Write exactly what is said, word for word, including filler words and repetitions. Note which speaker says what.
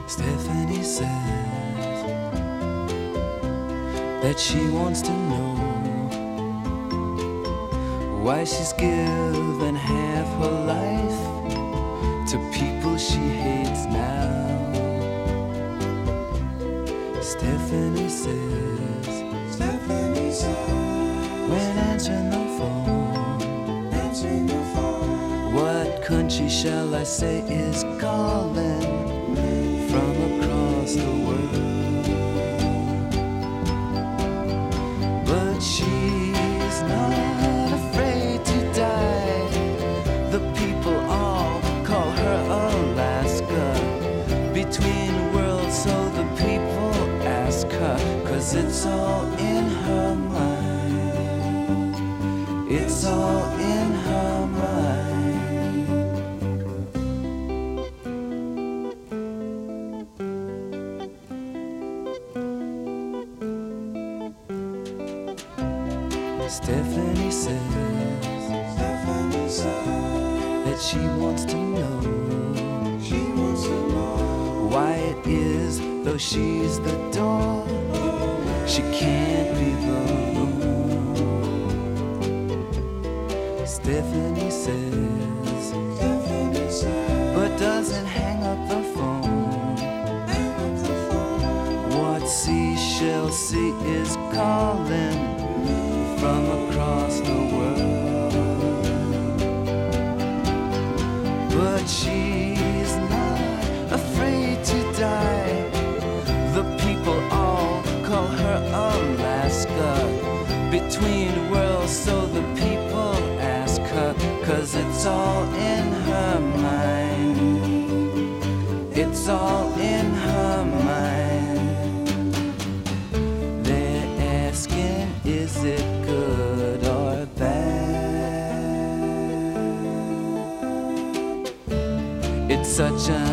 Speaker 1: Stephanie says that she wants to know why she's given half her life to people she hates now. Stephanie says, Stephanie says, when answering the phone, answering the phone, what country shall I say is calling from across the world? But she's not afraid to die. The people all call her Alaska, between worlds, so the people ask her, 'cause it's all in her mind. It's all in her mind. Stephanie says, Stephanie says that she wants to know, she wants to know why it is, though she's the door, she can't be the room. Stephanie says, Stephanie says, but doesn't hang up the phone. Hang up the phone. What seashell sea is calling from across the world? But she's not afraid to die. The people all call her Alaska, between worlds, so the people ask her, 'cause it's all in her mind. It's all in her mind. They're asking, is it good or bad? It's such an